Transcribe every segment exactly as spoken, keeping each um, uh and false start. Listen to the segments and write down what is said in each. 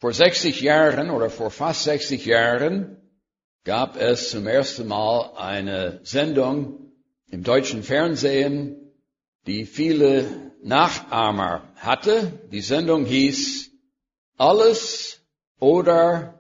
Vor sechzig Jahren oder vor fast sechzig Jahren gab es zum ersten Mal eine Sendung im deutschen Fernsehen, die viele Nachahmer hatte. Die Sendung hieß Alles oder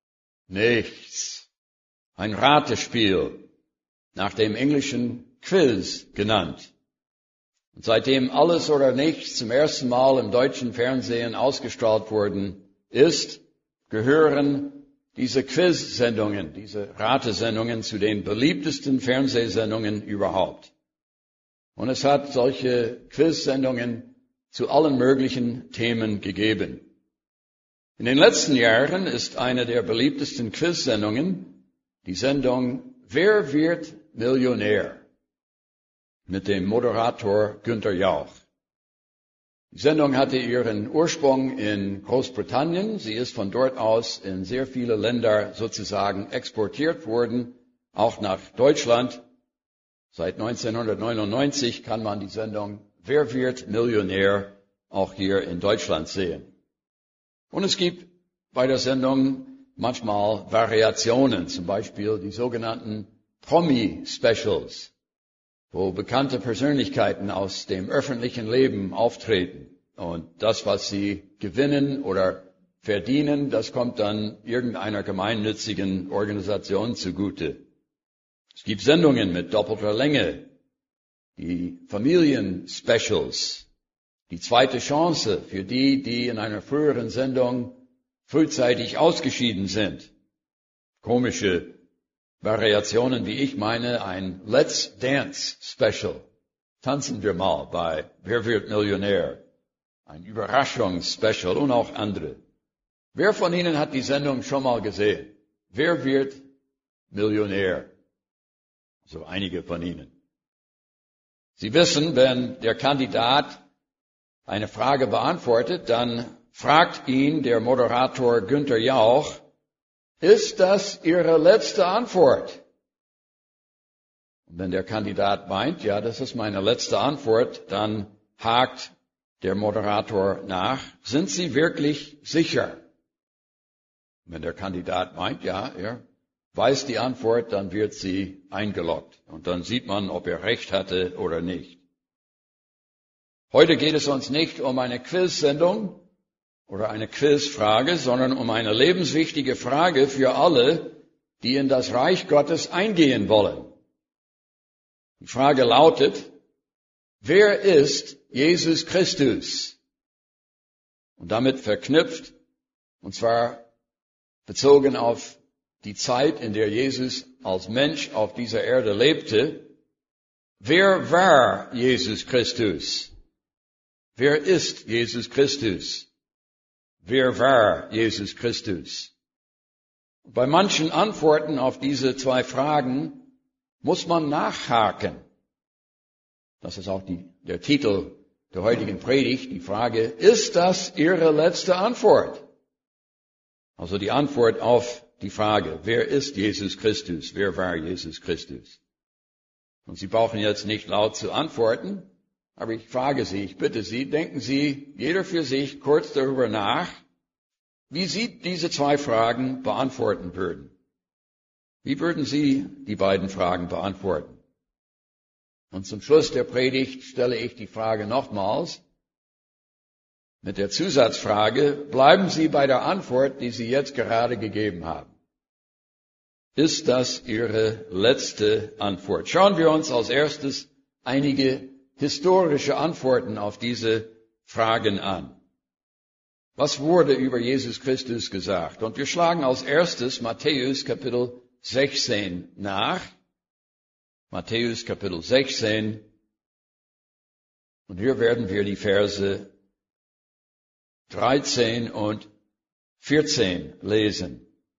Nichts. Ein Ratespiel, nach dem englischen Quiz genannt. Und seitdem Alles oder Nichts zum ersten Mal im deutschen Fernsehen ausgestrahlt worden ist, gehören diese Quiz-Sendungen, diese Ratesendungen zu den beliebtesten Fernsehsendungen überhaupt. Und es hat solche Quiz-Sendungen zu allen möglichen Themen gegeben. In den letzten Jahren ist eine der beliebtesten Quiz-Sendungen die Sendung Wer wird Millionär? Mit dem Moderator Günther Jauch. Die Sendung hatte ihren Ursprung in Großbritannien. Sie ist von dort aus in sehr viele Länder sozusagen exportiert worden, auch nach Deutschland. Seit neunzehnhundertneunundneunzig kann man die Sendung Wer wird Millionär auch hier in Deutschland sehen. Und es gibt bei der Sendung manchmal Variationen, zum Beispiel die sogenannten Promi-Specials, wo bekannte Persönlichkeiten aus dem öffentlichen Leben auftreten. Und das, was sie gewinnen oder verdienen, das kommt dann irgendeiner gemeinnützigen Organisation zugute. Es gibt Sendungen mit doppelter Länge, die Familien-Specials, die zweite Chance für die, die in einer früheren Sendung frühzeitig ausgeschieden sind. Komische Variationen, wie ich meine, ein Let's Dance Special. Tanzen wir mal bei Wer wird Millionär? Ein Überraschungsspecial und auch andere. Wer von Ihnen hat die Sendung schon mal gesehen? Wer wird Millionär? So einige von Ihnen. Sie wissen, wenn der Kandidat eine Frage beantwortet, dann fragt ihn der Moderator Günther Jauch, ist das Ihre letzte Antwort? Und wenn der Kandidat meint, ja, das ist meine letzte Antwort, dann hakt der Moderator nach, sind Sie wirklich sicher? Und wenn der Kandidat meint, ja, er weiß die Antwort, dann wird sie eingeloggt. Und dann sieht man, ob er recht hatte oder nicht. Heute geht es uns nicht um eine Quiz-Sendung oder eine Quizfrage, sondern um eine lebenswichtige Frage für alle, die in das Reich Gottes eingehen wollen. Die Frage lautet, wer ist Jesus Christus? Und damit verknüpft, und zwar bezogen auf die Zeit, in der Jesus als Mensch auf dieser Erde lebte, wer war Jesus Christus? Wer ist Jesus Christus? Wer war Jesus Christus? Bei manchen Antworten auf diese zwei Fragen muss man nachhaken. Das ist auch die, der Titel der heutigen Predigt, die Frage, ist das Ihre letzte Antwort? Also die Antwort auf die Frage, wer ist Jesus Christus? Wer war Jesus Christus? Und Sie brauchen jetzt nicht laut zu antworten, aber ich frage Sie, ich bitte Sie, denken Sie jeder für sich kurz darüber nach, wie Sie diese zwei Fragen beantworten würden. Wie würden Sie die beiden Fragen beantworten? Und zum Schluss der Predigt stelle ich die Frage nochmals mit der Zusatzfrage, bleiben Sie bei der Antwort, die Sie jetzt gerade gegeben haben. Ist das Ihre letzte Antwort? Schauen wir uns als erstes einige historische Antworten auf diese Fragen an. Was wurde über Jesus Christus gesagt? Und wir schlagen als erstes Matthäus Kapitel sechzehn nach. Matthäus Kapitel sechzehn. Und hier werden wir die Verse dreizehn und vierzehn lesen.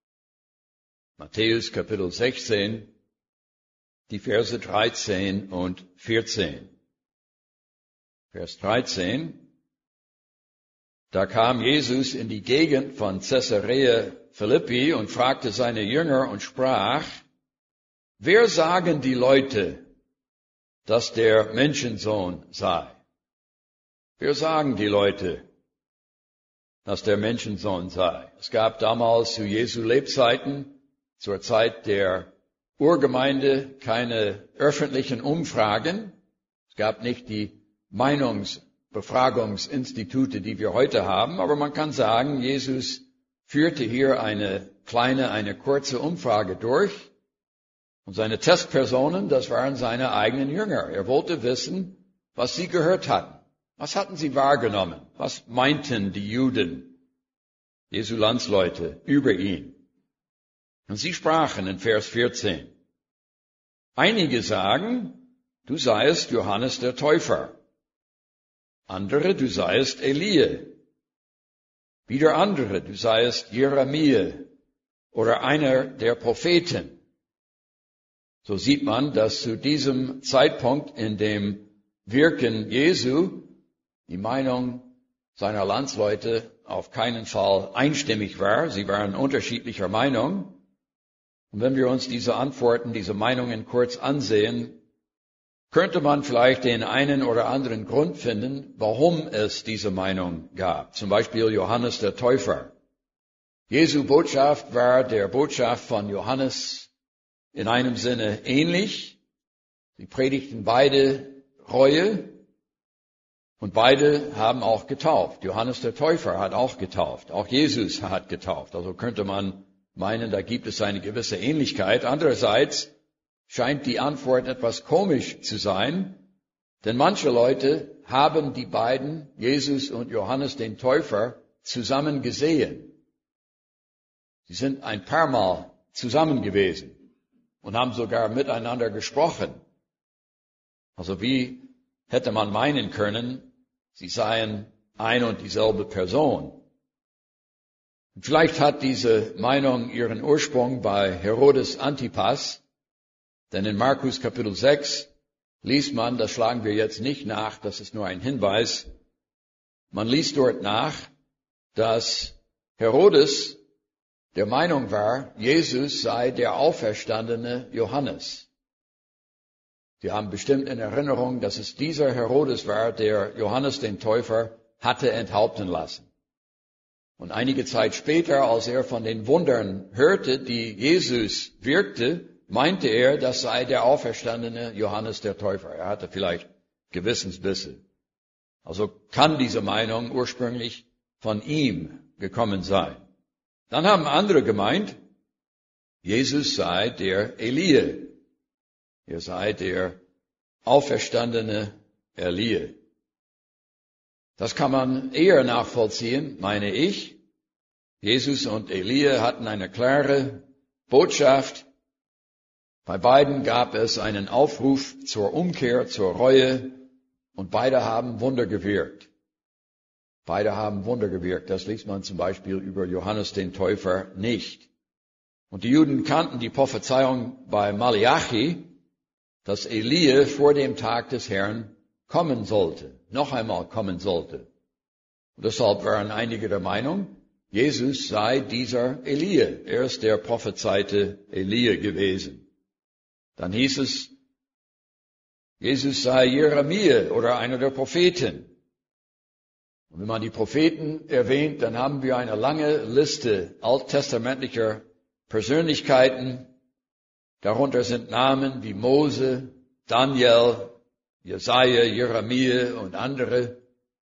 Matthäus Kapitel sechzehn, die Verse dreizehn und vierzehn. Vers dreizehn. Da kam Jesus in die Gegend von Caesarea Philippi und fragte seine Jünger und sprach, wer sagen die Leute, dass der Menschensohn sei? Wer sagen die Leute, dass der Menschensohn sei. Es gab damals zu Jesu Lebzeiten, zur Zeit der Urgemeinde, keine öffentlichen Umfragen. Es gab nicht die Meinungsbefragungsinstitute, die wir heute haben, aber man kann sagen, Jesus führte hier eine kleine, eine kurze Umfrage durch. Und seine Testpersonen, das waren seine eigenen Jünger. Er wollte wissen, was sie gehört hatten. Was hatten sie wahrgenommen? Was meinten die Juden, Jesu Landsleute, über ihn? Und sie sprachen in Vers vierzehn. Einige sagen, du seiest Johannes der Täufer. Andere, du seiest Elie. Wieder andere, du seiest Jeremia oder einer der Propheten. So sieht man, dass zu diesem Zeitpunkt in dem Wirken Jesu die Meinung seiner Landsleute auf keinen Fall einstimmig war. Sie waren unterschiedlicher Meinung. Und wenn wir uns diese Antworten, diese Meinungen kurz ansehen, könnte man vielleicht den einen oder anderen Grund finden, warum es diese Meinung gab. Zum Beispiel Johannes der Täufer. Jesu Botschaft war der Botschaft von Johannes in einem Sinne ähnlich. Sie predigten beide Reue und beide haben auch getauft. Johannes der Täufer hat auch getauft. Auch Jesus hat getauft. Also könnte man meinen, da gibt es eine gewisse Ähnlichkeit. Andererseits scheint die Antwort etwas komisch zu sein, denn manche Leute haben die beiden, Jesus und Johannes den Täufer, zusammen gesehen. Sie sind ein paar Mal zusammen gewesen und haben sogar miteinander gesprochen. Also wie hätte man meinen können, sie seien ein und dieselbe Person. Und vielleicht hat diese Meinung ihren Ursprung bei Herodes Antipas, denn in Markus Kapitel sechs liest man, das schlagen wir jetzt nicht nach, das ist nur ein Hinweis, man liest dort nach, dass Herodes der Meinung war, Jesus sei der auferstandene Johannes. Sie haben bestimmt in Erinnerung, dass es dieser Herodes war, der Johannes den Täufer hatte enthaupten lassen. Und einige Zeit später, als er von den Wundern hörte, die Jesus wirkte, meinte er, das sei der auferstandene Johannes der Täufer. Er hatte vielleicht Gewissensbisse. Also kann diese Meinung ursprünglich von ihm gekommen sein. Dann haben andere gemeint, Jesus sei der Elie. Er sei der auferstandene Elie. Das kann man eher nachvollziehen, meine ich. Jesus und Elie hatten eine klare Botschaft. Bei beiden gab es einen Aufruf zur Umkehr, zur Reue, und beide haben Wunder gewirkt. Beide haben Wunder gewirkt. Das liest man zum Beispiel über Johannes den Täufer nicht. Und die Juden kannten die Prophezeiung bei Malachi, dass Elie vor dem Tag des Herrn kommen sollte, noch einmal kommen sollte. Und deshalb waren einige der Meinung, Jesus sei dieser Elie. Er ist der prophezeite Elie gewesen. Dann hieß es, Jesus sei Jeremia oder einer der Propheten. Und wenn man die Propheten erwähnt, dann haben wir eine lange Liste alttestamentlicher Persönlichkeiten. Darunter sind Namen wie Mose, Daniel, Jesaja, Jeremia und andere.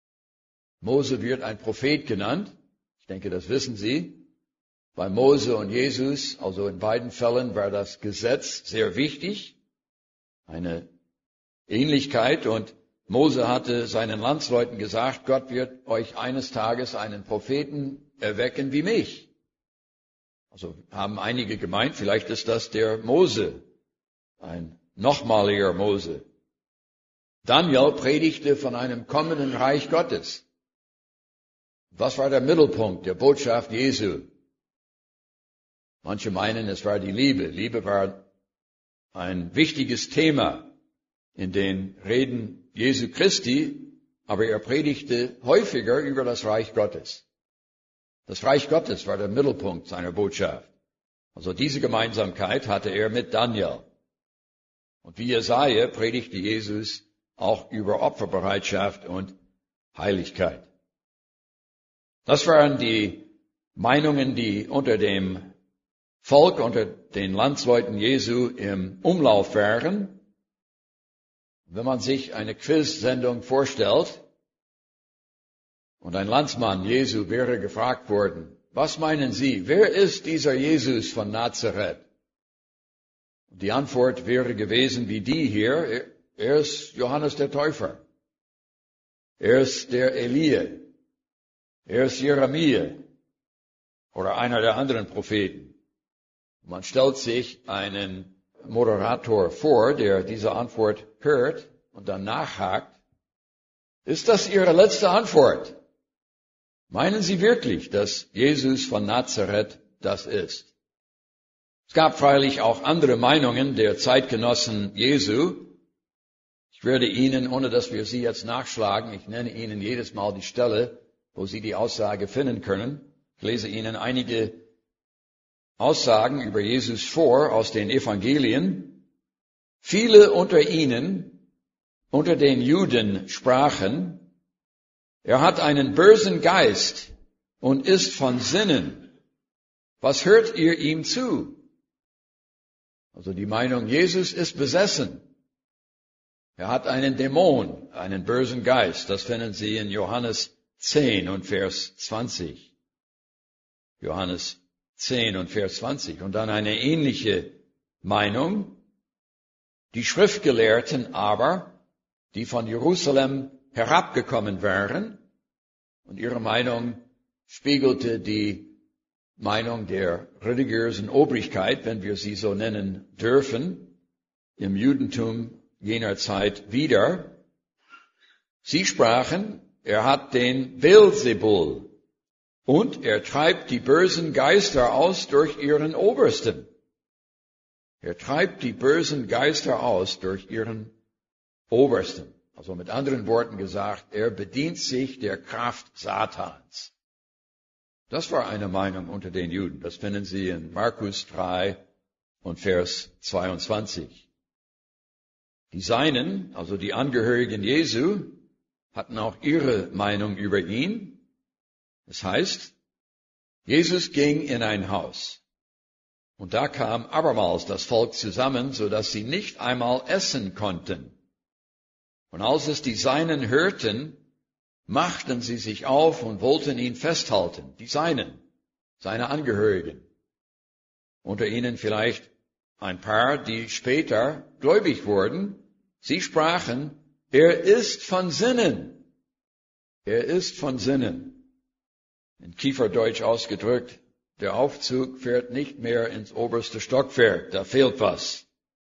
Mose wird ein Prophet genannt. Ich denke, das wissen Sie. Bei Mose und Jesus, also in beiden Fällen, war das Gesetz sehr wichtig. Eine Ähnlichkeit, und Mose hatte seinen Landsleuten gesagt, Gott wird euch eines Tages einen Propheten erwecken wie mich. Also haben einige gemeint, vielleicht ist das der Mose, ein nochmaliger Mose. Daniel predigte von einem kommenden Reich Gottes. Was war der Mittelpunkt der Botschaft Jesu? Manche meinen, es war die Liebe. Liebe war ein wichtiges Thema in den Reden Jesu Christi, aber er predigte häufiger über das Reich Gottes. Das Reich Gottes war der Mittelpunkt seiner Botschaft. Also diese Gemeinsamkeit hatte er mit Daniel. Und wie Jesaja predigte Jesus auch über Opferbereitschaft und Heiligkeit. Das waren die Meinungen, die unter dem Volk, unter den Landsleuten Jesu im Umlauf waren. Wenn man sich eine Quiz-Sendung vorstellt und ein Landsmann Jesu wäre gefragt worden, was meinen Sie, wer ist dieser Jesus von Nazareth? Und die Antwort wäre gewesen wie die hier, er ist Johannes der Täufer, er ist der Elie, er ist Jeremia oder einer der anderen Propheten. Man stellt sich einen Moderator vor, der diese Antwort hört und dann nachhakt. Ist das Ihre letzte Antwort? Meinen Sie wirklich, dass Jesus von Nazareth das ist? Es gab freilich auch andere Meinungen der Zeitgenossen Jesu. Ich werde Ihnen, ohne dass wir sie jetzt nachschlagen, ich nenne Ihnen jedes Mal die Stelle, wo Sie die Aussage finden können. Ich lese Ihnen einige Aussagen über Jesus vor aus den Evangelien. Viele unter ihnen, unter den Juden, sprachen, er hat einen bösen Geist und ist von Sinnen. Was hört ihr ihm zu? Also die Meinung, Jesus ist besessen. Er hat einen Dämon, einen bösen Geist. Das finden Sie in Johannes zehn und Vers zwanzig. Johannes zehn und Vers zwanzig. Und dann eine ähnliche Meinung. Die Schriftgelehrten aber, die von Jerusalem herabgekommen waren, und ihre Meinung spiegelte die Meinung der religiösen Obrigkeit, wenn wir sie so nennen dürfen, im Judentum jener Zeit wider. Sie sprachen, er hat den Beelzebul und er treibt die bösen Geister aus durch ihren Obersten. Er treibt die bösen Geister aus durch ihren Obersten. Also mit anderen Worten gesagt, er bedient sich der Kraft Satans. Das war eine Meinung unter den Juden. Das finden Sie in Markus drei und Vers zweiundzwanzig. Die Seinen, also die Angehörigen Jesu, hatten auch ihre Meinung über ihn. Es heißt, Jesus ging in ein Haus. Und da kam abermals das Volk zusammen, so dass sie nicht einmal essen konnten. Und als es die Seinen hörten, machten sie sich auf und wollten ihn festhalten, die Seinen, seine Angehörigen. Unter ihnen vielleicht ein paar, die später gläubig wurden. Sie sprachen, er ist von Sinnen. Er ist von Sinnen. In Kieferdeutsch ausgedrückt, der Aufzug fährt nicht mehr ins oberste Stockwerk, da fehlt was.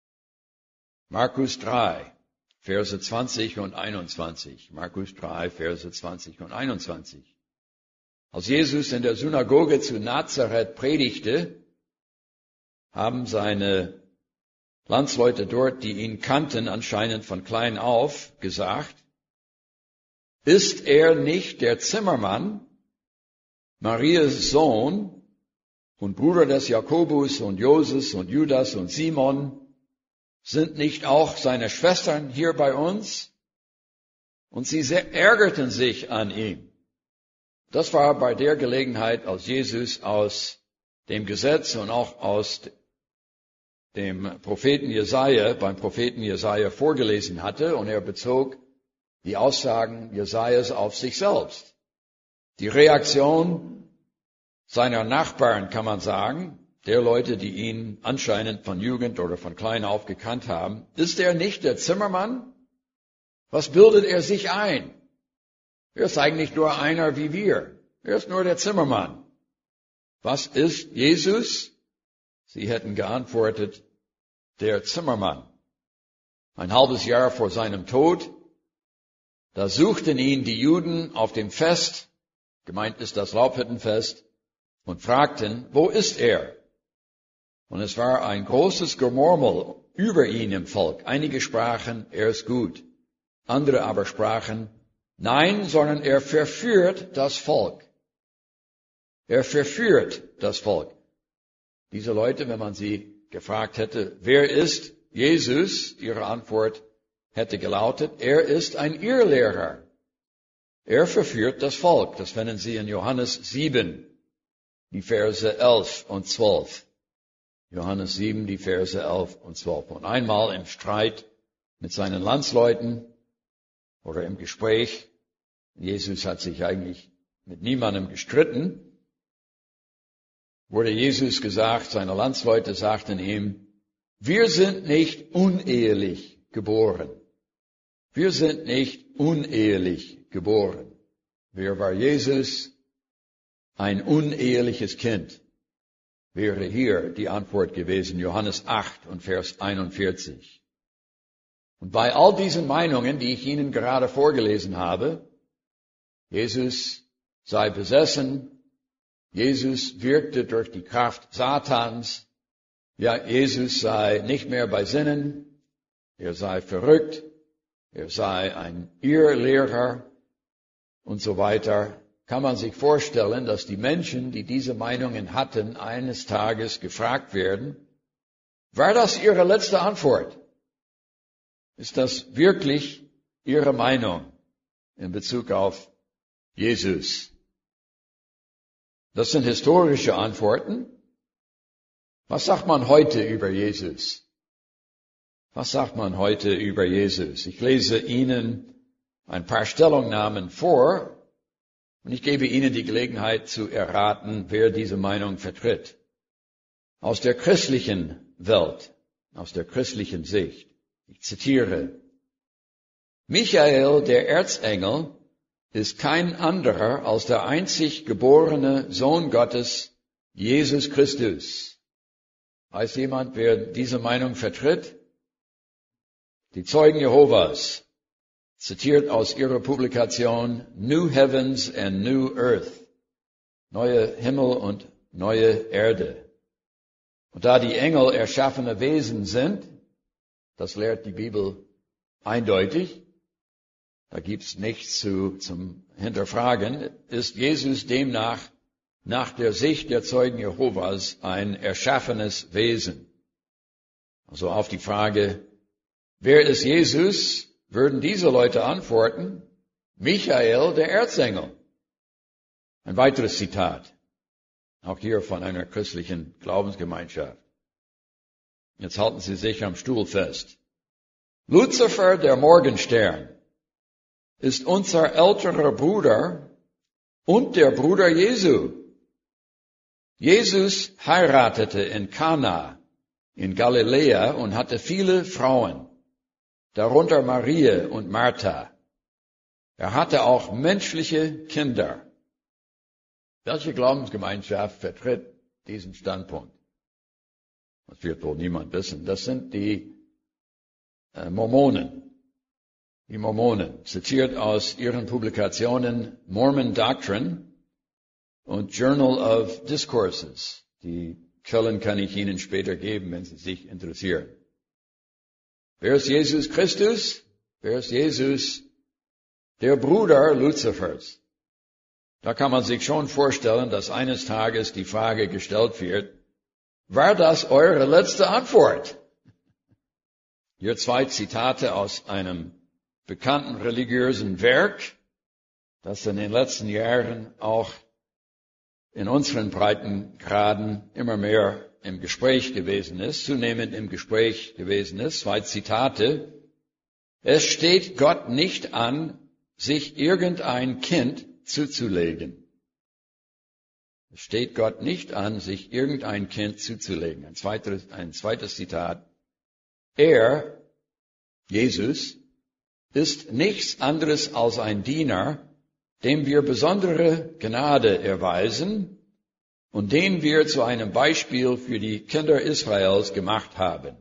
Markus drei. Verse zwanzig und einundzwanzig. Markus drei, Verse zwanzig und einundzwanzig. Als Jesus in der Synagoge zu Nazareth predigte, haben seine Landsleute dort, die ihn kannten, anscheinend von klein auf, gesagt, ist er nicht der Zimmermann, Marias Sohn und Bruder des Jakobus und Joses und Judas und Simon? Sind nicht auch seine Schwestern hier bei uns? Und sie ärgerten sich an ihm. Das war bei der Gelegenheit, als Jesus aus dem Gesetz und auch aus dem Propheten Jesaja, beim Propheten Jesaja vorgelesen hatte, und er bezog die Aussagen Jesajas auf sich selbst. Die Reaktion seiner Nachbarn, kann man sagen, der Leute, die ihn anscheinend von Jugend oder von klein auf gekannt haben, ist er nicht der Zimmermann? Was bildet er sich ein? Er ist eigentlich nur einer wie wir. Er ist nur der Zimmermann. Was ist Jesus? Sie hätten geantwortet, der Zimmermann. Ein halbes Jahr vor seinem Tod, da suchten ihn die Juden auf dem Fest, gemeint ist das Laubhüttenfest, und fragten, wo ist er? Und es war ein großes Gemurmel über ihn im Volk. Einige sprachen, er ist gut. Andere aber sprachen, nein, sondern er verführt das Volk. Er verführt das Volk. Diese Leute, wenn man sie gefragt hätte, wer ist Jesus? Ihre Antwort hätte gelautet, er ist ein Irrlehrer. Er verführt das Volk. Das finden Sie in Johannes sieben, die Verse elf und zwölf. Johannes sieben, die Verse elf und zwölf. Und einmal im Streit mit seinen Landsleuten oder im Gespräch, Jesus hat sich eigentlich mit niemandem gestritten, wurde Jesus gesagt, seine Landsleute sagten ihm, wir sind nicht unehelich geboren. Wir sind nicht unehelich geboren. Wer war Jesus? Ein uneheliches Kind. Wäre hier die Antwort gewesen, Johannes acht und Vers einundvierzig. Und bei all diesen Meinungen, die ich Ihnen gerade vorgelesen habe, Jesus sei besessen, Jesus wirkte durch die Kraft Satans, ja, Jesus sei nicht mehr bei Sinnen, er sei verrückt, er sei ein Irrlehrer und so weiter, kann man sich vorstellen, dass die Menschen, die diese Meinungen hatten, eines Tages gefragt werden, war das Ihre letzte Antwort? Ist das wirklich Ihre Meinung in Bezug auf Jesus? Das sind historische Antworten. Was sagt man heute über Jesus? Was sagt man heute über Jesus? Ich lese Ihnen ein paar Stellungnahmen vor und ich gebe Ihnen die Gelegenheit zu erraten, wer diese Meinung vertritt. Aus der christlichen Welt, aus der christlichen Sicht. Ich zitiere, Michael, der Erzengel, ist kein anderer als der einzig geborene Sohn Gottes, Jesus Christus. Weiß jemand, wer diese Meinung vertritt? Die Zeugen Jehovas, zitiert aus ihrer Publikation New Heavens and New Earth, neue Himmel und neue Erde. Und da die Engel erschaffene Wesen sind, das lehrt die Bibel eindeutig, da gibt's nichts zu, zum Hinterfragen, ist Jesus demnach nach der Sicht der Zeugen Jehovas ein erschaffenes Wesen. Also auf die Frage, wer ist Jesus, würden diese Leute antworten, Michael, der Erzengel. Ein weiteres Zitat, auch hier von einer christlichen Glaubensgemeinschaft. Jetzt halten Sie sich am Stuhl fest. Luzifer, der Morgenstern, ist unser älterer Bruder und der Bruder Jesu. Jesus heiratete in Kana in Galiläa und hatte viele Frauen, darunter Maria und Martha. Er hatte auch menschliche Kinder. Welche Glaubensgemeinschaft vertritt diesen Standpunkt? Das wird wohl niemand wissen. Das sind die äh, Mormonen. Die Mormonen, zitiert aus ihren Publikationen Mormon Doctrine und Journal of Discourses. Die Quellen kann ich Ihnen später geben, wenn Sie sich interessieren. Wer ist Jesus Christus? Wer ist Jesus? Der Bruder Luzifers. Da kann man sich schon vorstellen, dass eines Tages die Frage gestellt wird, war das eure letzte Antwort? Hier zwei Zitate aus einem bekannten religiösen Werk, das in den letzten Jahren auch in unseren Breitengraden immer mehr im Gespräch gewesen ist, zunehmend im Gespräch gewesen ist. Zwei Zitate. Es steht Gott nicht an, sich irgendein Kind zuzulegen. Es steht Gott nicht an, sich irgendein Kind zuzulegen. Ein zweites, ein zweites Zitat. Er, Jesus, ist nichts anderes als ein Diener, dem wir besondere Gnade erweisen und den wir zu einem Beispiel für die Kinder Israels gemacht haben.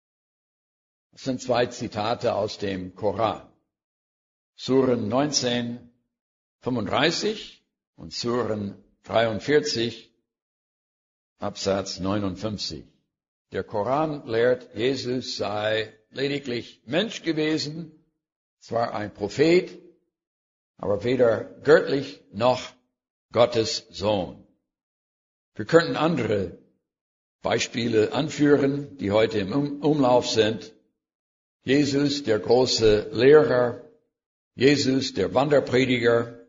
Das sind zwei Zitate aus dem Koran. Suren neunzehn, fünfunddreißig und Suren dreiundvierzig, Absatz neunundfünfzig. Der Koran lehrt, Jesus sei lediglich Mensch gewesen, zwar ein Prophet, aber weder göttlich noch Gottes Sohn. Wir könnten andere Beispiele anführen, die heute im Umlauf sind. Jesus, der große Lehrer, Jesus, der Wanderprediger,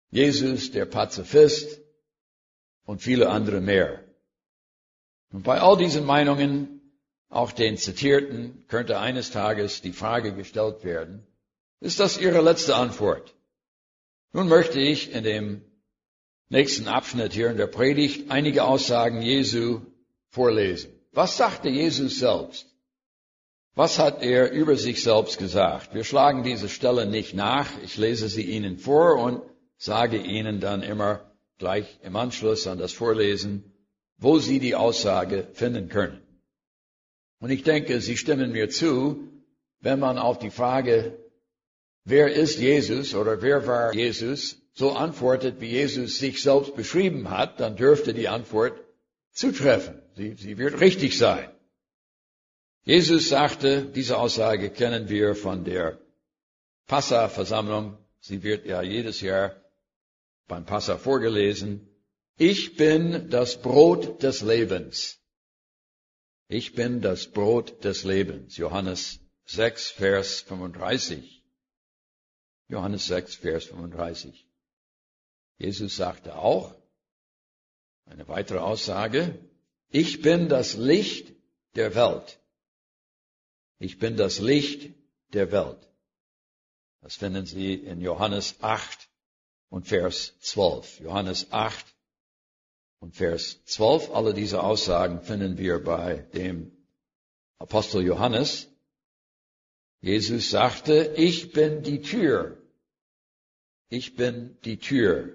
Jesus der Pazifist und viele andere mehr. Und bei all diesen Meinungen, auch den zitierten, könnte eines Tages die Frage gestellt werden, ist das Ihre letzte Antwort? Nun möchte ich in dem nächsten Abschnitt hier in der Predigt einige Aussagen Jesu vorlesen. Was sagte Jesus selbst? Was hat er über sich selbst gesagt? Wir schlagen diese Stelle nicht nach. Ich lese sie Ihnen vor und sage Ihnen dann immer gleich im Anschluss an das Vorlesen, wo Sie die Aussage finden können. Und ich denke, Sie stimmen mir zu, wenn man auf die Frage, wer ist Jesus oder wer war Jesus, so antwortet, wie Jesus sich selbst beschrieben hat, dann dürfte die Antwort zutreffen. Sie, sie wird richtig sein. Jesus sagte, diese Aussage kennen wir von der Passa-Versammlung. Sie wird ja jedes Jahr beim Passa vorgelesen. Ich bin das Brot des Lebens. Ich bin das Brot des Lebens. Johannes sechs, Vers fünfunddreißig. Johannes sechs, Vers fünfunddreißig. Jesus sagte auch, eine weitere Aussage, ich bin das Licht der Welt. Ich bin das Licht der Welt. Das finden Sie in Johannes acht und Vers zwölf. Johannes acht und Vers zwölf. Alle diese Aussagen finden wir bei dem Apostel Johannes. Jesus sagte, ich bin die Tür. Ich bin die Tür.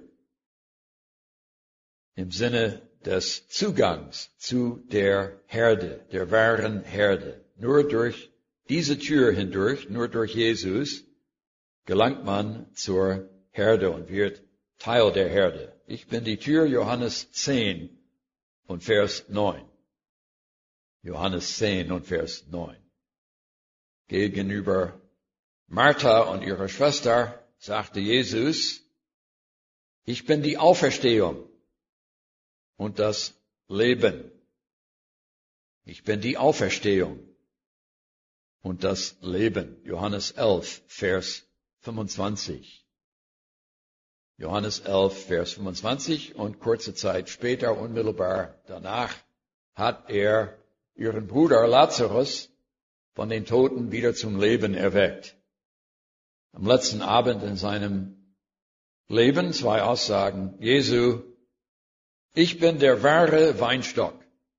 Im Sinne des Zugangs zu der Herde, der wahren Herde. Nur durch diese Tür hindurch, nur durch Jesus, gelangt man zur Herde und wird Teil der Herde. Ich bin die Tür, Johannes zehn und Vers neun. Johannes zehn und Vers neun. Gegenüber Martha und ihrer Schwester sagte Jesus, ich bin die Auferstehung und das Leben. Ich bin die Auferstehung und das Leben. Johannes elf, Vers fünfundzwanzig. Johannes elf, Vers fünfundzwanzig. Und kurze Zeit später, unmittelbar danach, hat er ihren Bruder Lazarus von den Toten wieder zum Leben erweckt. Am letzten Abend in seinem Leben zwei Aussagen Jesu, ich bin der wahre Weinstock.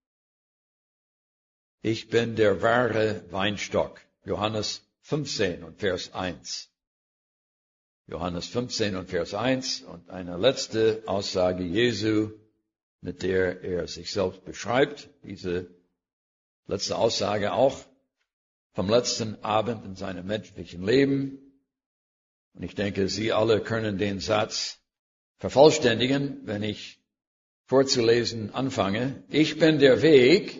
Ich bin der wahre Weinstock. Johannes fünfzehn und Vers eins. Johannes fünfzehn und Vers eins und eine letzte Aussage Jesu, mit der er sich selbst beschreibt. Diese letzte Aussage auch vom letzten Abend in seinem menschlichen Leben. Und ich denke, Sie alle können den Satz vervollständigen, wenn ich vorzulesen anfange. Ich bin der Weg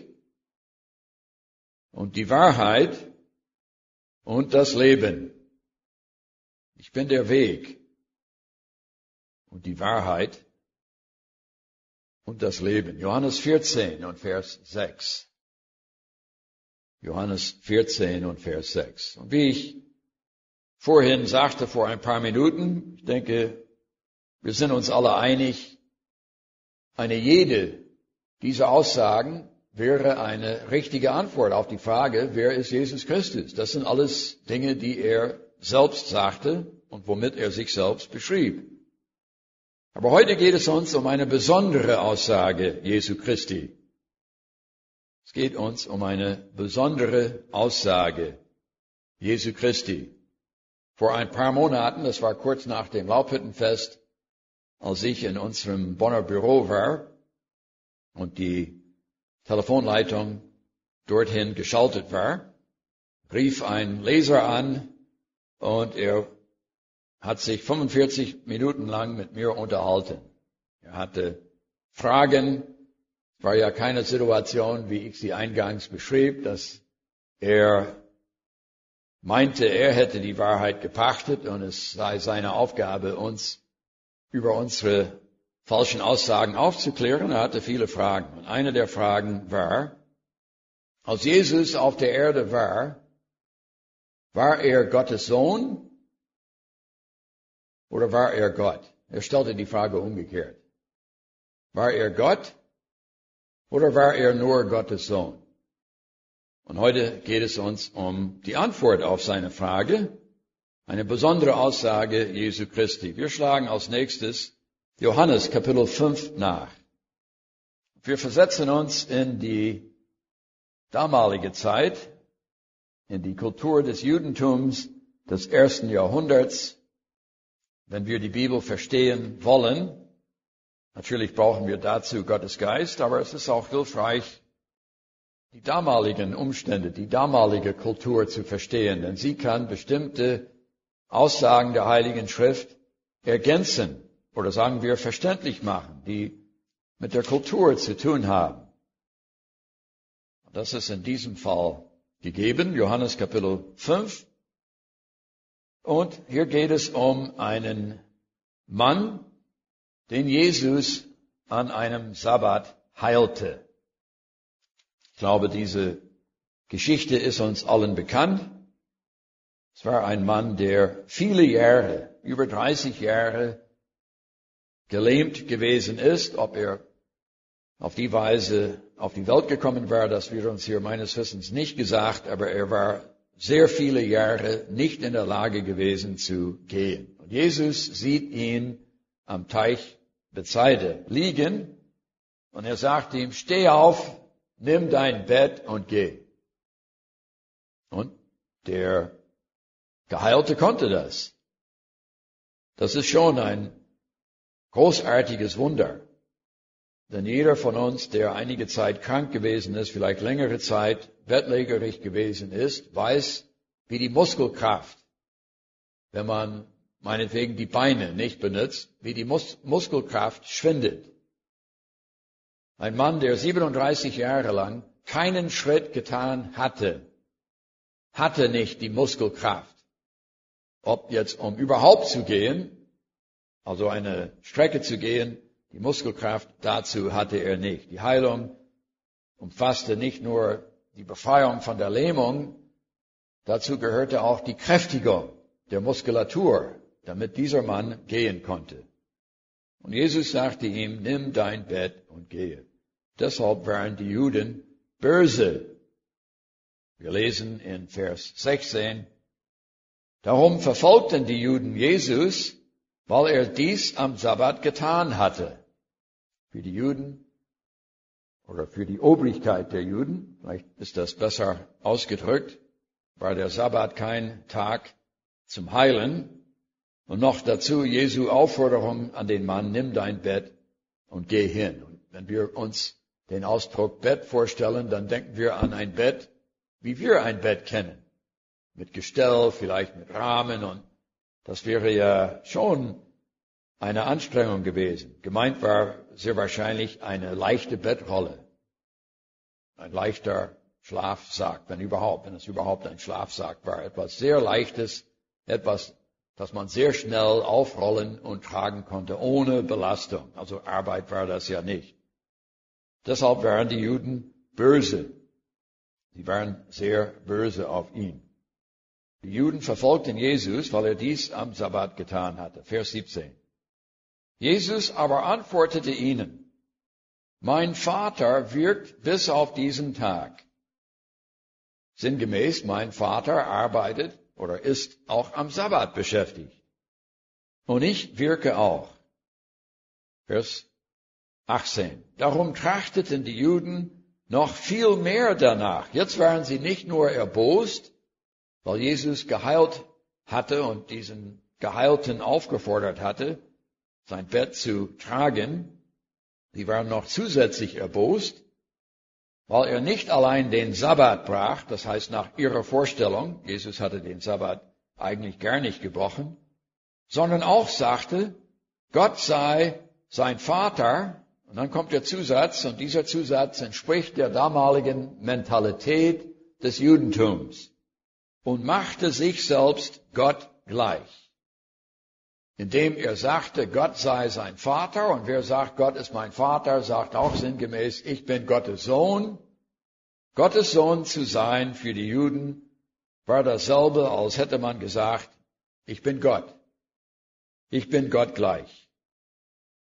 und die Wahrheit und das Leben. Ich bin der Weg und die Wahrheit und das Leben. Johannes vierzehn und Vers sechs. Johannes vierzehn und Vers sechs. Und wie ich vorhin sagte, vor ein paar Minuten, ich denke, wir sind uns alle einig, eine jede dieser Aussagen wäre eine richtige Antwort auf die Frage, wer ist Jesus Christus? Das sind alles Dinge, die er selbst sagte und womit er sich selbst beschrieb. Aber heute geht es uns um eine besondere Aussage Jesu Christi. Es geht uns um eine besondere Aussage Jesu Christi. Vor ein paar Monaten, das war kurz nach dem Laubhüttenfest, als ich in unserem Bonner Büro war und die Telefonleitung dorthin geschaltet war, rief ein Leser an und er hat sich fünfundvierzig Minuten lang mit mir unterhalten. Er hatte Fragen. Es war ja keine Situation, wie ich sie eingangs beschrieb, dass er meinte, er hätte die Wahrheit gepachtet und es sei seine Aufgabe, uns über unsere falschen Aussagen aufzuklären. Er hatte viele Fragen. Und eine der Fragen war, als Jesus auf der Erde war, war er Gottes Sohn oder war er Gott? er stellte die Frage umgekehrt. War er Gott oder war er nur Gottes Sohn? Und heute geht es uns um die Antwort auf seine Frage, eine besondere Aussage Jesu Christi. Wir schlagen als nächstes Johannes Kapitel fünf nach. Wir versetzen uns in die damalige Zeit, in die Kultur des Judentums des ersten Jahrhunderts. Wenn wir die Bibel verstehen wollen, natürlich brauchen wir dazu Gottes Geist, aber es ist auch hilfreich, die damaligen Umstände, die damalige Kultur zu verstehen, denn sie kann bestimmte Aussagen der Heiligen Schrift ergänzen oder sagen wir verständlich machen, die mit der Kultur zu tun haben. Das ist in diesem Fall gegeben, Johannes Kapitel fünf. Und hier geht es um einen Mann, den Jesus an einem Sabbat heilte. Ich glaube, diese Geschichte ist uns allen bekannt. Es war ein Mann, der viele Jahre, über dreißig Jahre, gelähmt gewesen ist. Ob er auf die Weise auf die Welt gekommen war, das wird uns hier meines Wissens nicht gesagt, aber er war sehr viele Jahre nicht in der Lage gewesen zu gehen. Und Jesus sieht ihn am Teich Bethsaida liegen und er sagt ihm, steh auf, nimm dein Bett und geh. Und der Geheilte konnte das. Das ist schon ein großartiges Wunder. Denn jeder von uns, der einige Zeit krank gewesen ist, vielleicht längere Zeit bettlägerig gewesen ist, weiß, wie die Muskelkraft, wenn man meinetwegen die Beine nicht benutzt, wie die Mus- Muskelkraft schwindet. Ein Mann, der siebenunddreißig Jahre lang keinen Schritt getan hatte, hatte nicht die Muskelkraft. Ob jetzt, um überhaupt zu gehen, also eine Strecke zu gehen, die Muskelkraft dazu hatte er nicht. Die Heilung umfasste nicht nur die Befreiung von der Lähmung, dazu gehörte auch die Kräftigung der Muskulatur, damit dieser Mann gehen konnte. Und Jesus sagte ihm, nimm dein Bett und gehe. Deshalb waren die Juden böse. Wir lesen in Vers sechzehn, darum verfolgten die Juden Jesus, weil er dies am Sabbat getan hatte. Für die Juden oder für die Obrigkeit der Juden, vielleicht ist das besser ausgedrückt, war der Sabbat kein Tag zum Heilen. Und noch dazu Jesu Aufforderung an den Mann, nimm dein Bett und geh hin. Und wenn wir uns den Ausdruck Bett vorstellen, dann denken wir an ein Bett, wie wir ein Bett kennen. Mit Gestell, vielleicht mit Rahmen, und das wäre ja schon eine Anstrengung gewesen. Gemeint war sehr wahrscheinlich eine leichte Bettrolle. Ein leichter Schlafsack, wenn überhaupt, wenn es überhaupt ein Schlafsack war. Etwas sehr Leichtes, etwas, das man sehr schnell aufrollen und tragen konnte, ohne Belastung. Also Arbeit war das ja nicht. Deshalb waren die Juden böse. Sie waren sehr böse auf ihn. Die Juden verfolgten Jesus, weil er dies am Sabbat getan hatte. Vers siebzehn. Jesus aber antwortete ihnen, mein Vater wirkt bis auf diesen Tag. Sinngemäß, mein Vater arbeitet oder ist auch am Sabbat beschäftigt. Und ich wirke auch. Vers achtzehn. Darum trachteten die Juden noch viel mehr danach. Jetzt waren sie nicht nur erbost, weil Jesus geheilt hatte und diesen Geheilten aufgefordert hatte, sein Bett zu tragen. Sie waren noch zusätzlich erbost, weil er nicht allein den Sabbat brach, das heißt nach ihrer Vorstellung, Jesus hatte den Sabbat eigentlich gar nicht gebrochen, sondern auch sagte, Gott sei sein Vater. Und dann kommt der Zusatz, und dieser Zusatz entspricht der damaligen Mentalität des Judentums und machte sich selbst Gott gleich. Indem er sagte, Gott sei sein Vater, und wer sagt, Gott ist mein Vater, sagt auch sinngemäß, ich bin Gottes Sohn. Gottes Sohn zu sein für die Juden war dasselbe, als hätte man gesagt, ich bin Gott. Ich bin Gott gleich.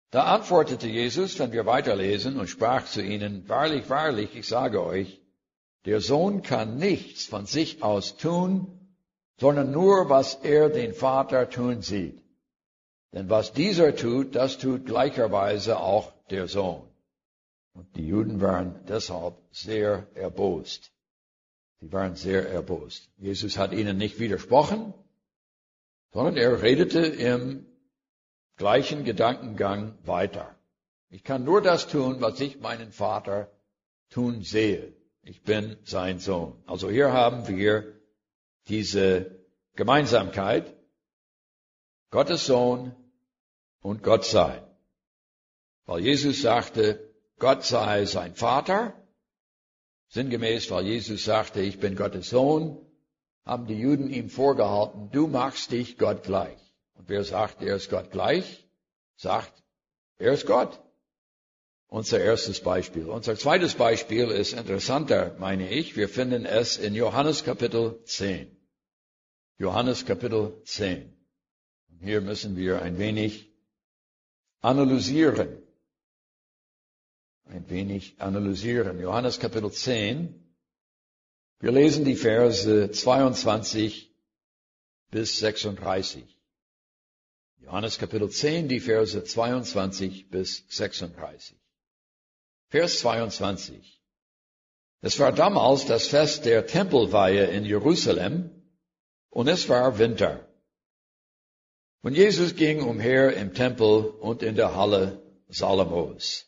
Da antwortete Jesus, wenn wir weiterlesen, und sprach zu ihnen, wahrlich, wahrlich, ich sage euch, der Sohn kann nichts von sich aus tun, sondern nur, was er den Vater tun sieht. Denn was dieser tut, das tut gleicherweise auch der Sohn. Und die Juden waren deshalb sehr erbost. Sie waren sehr erbost. Jesus hat ihnen nicht widersprochen, sondern er redete im gleichen Gedankengang weiter. Ich kann nur das tun, was ich meinen Vater tun sehe. Ich bin sein Sohn. Also hier haben wir diese Gemeinsamkeit, Gottes Sohn und Gott sein. Weil Jesus sagte, Gott sei sein Vater, sinngemäß, weil Jesus sagte, ich bin Gottes Sohn, haben die Juden ihm vorgehalten, du machst dich Gott gleich. Und wer sagt, er ist Gott gleich, sagt, er ist Gott. Unser erstes Beispiel. Unser zweites Beispiel ist interessanter, meine ich. Wir finden es in Johannes Kapitel zehn. Johannes Kapitel zehn. Und hier müssen wir ein wenig analysieren. Ein wenig analysieren. Johannes Kapitel zehn. Wir lesen die Verse zweiundzwanzig bis sechsunddreißig. Johannes Kapitel zehn, die Verse zweiundzwanzig bis sechsunddreißig. Vers zweiundzwanzig. Es war damals das Fest der Tempelweihe in Jerusalem und es war Winter. Und Jesus ging umher im Tempel und in der Halle Salomos.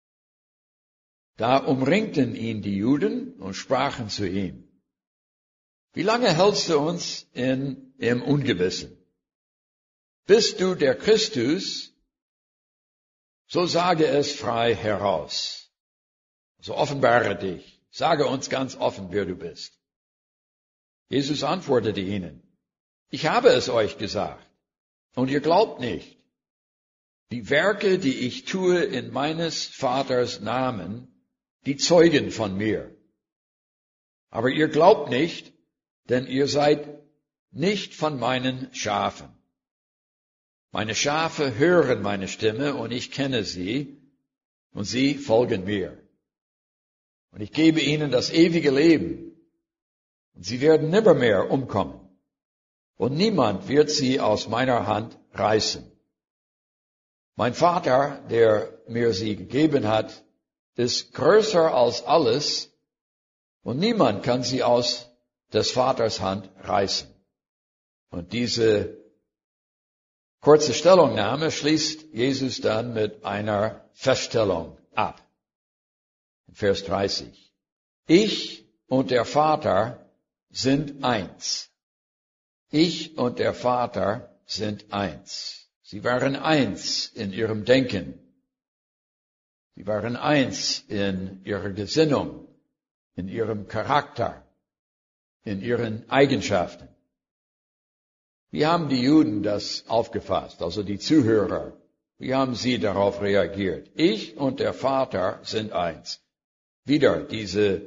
Da umringten ihn die Juden und sprachen zu ihm, wie lange hältst du uns in, im Ungewissen? Bist du der Christus? So sage es frei heraus. So offenbare dich. Sage uns ganz offen, wer du bist. Jesus antwortete ihnen, ich habe es euch gesagt, und ihr glaubt nicht. Die Werke, die ich tue in meines Vaters Namen, die zeugen von mir. Aber ihr glaubt nicht, denn ihr seid nicht von meinen Schafen. Meine Schafe hören meine Stimme und ich kenne sie und sie folgen mir. Und ich gebe ihnen das ewige Leben und sie werden nimmermehr umkommen. Und niemand wird sie aus meiner Hand reißen. Mein Vater, der mir sie gegeben hat, ist größer als alles und niemand kann sie aus des Vaters Hand reißen. Und diese kurze Stellungnahme schließt Jesus dann mit einer Feststellung ab. In Vers dreißig. Ich und der Vater sind eins. Ich und der Vater sind eins. Sie waren eins in ihrem Denken. Sie waren eins in ihrer Gesinnung, in ihrem Charakter, in ihren Eigenschaften. Wie haben die Juden das aufgefasst, also die Zuhörer? Wie haben sie darauf reagiert? Ich und der Vater sind eins. Wieder diese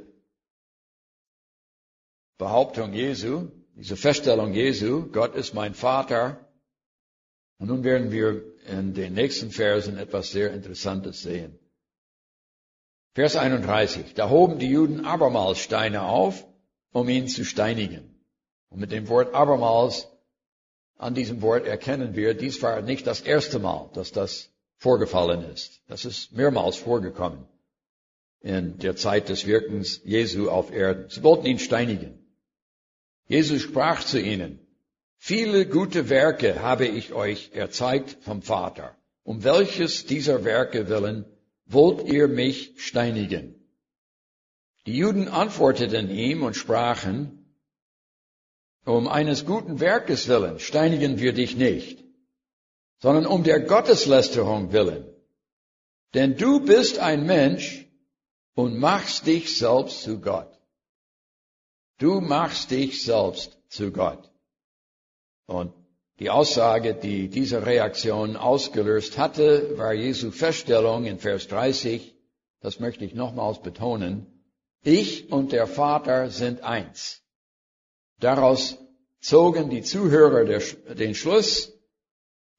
Behauptung Jesu, diese Feststellung Jesu, Gott ist mein Vater. Und nun werden wir in den nächsten Versen etwas sehr Interessantes sehen. Vers einunddreißig. Da hoben die Juden abermals Steine auf, um ihn zu steinigen. Und mit dem Wort abermals, an diesem Wort erkennen wir, dies war nicht das erste Mal, dass das vorgefallen ist. Das ist mehrmals vorgekommen in der Zeit des Wirkens Jesu auf Erden. Sie wollten ihn steinigen. Jesus sprach zu ihnen, viele gute Werke habe ich euch erzeigt vom Vater. Um welches dieser Werke willen wollt ihr mich steinigen? Die Juden antworteten ihm und sprachen, um eines guten Werkes willen steinigen wir dich nicht, sondern um der Gotteslästerung willen. Denn du bist ein Mensch und machst dich selbst zu Gott. Du machst dich selbst zu Gott. Und die Aussage, die diese Reaktion ausgelöst hatte, war Jesu Feststellung in Vers dreißig, das möchte ich nochmals betonen, ich und der Vater sind eins. Daraus zogen die Zuhörer den Schluss,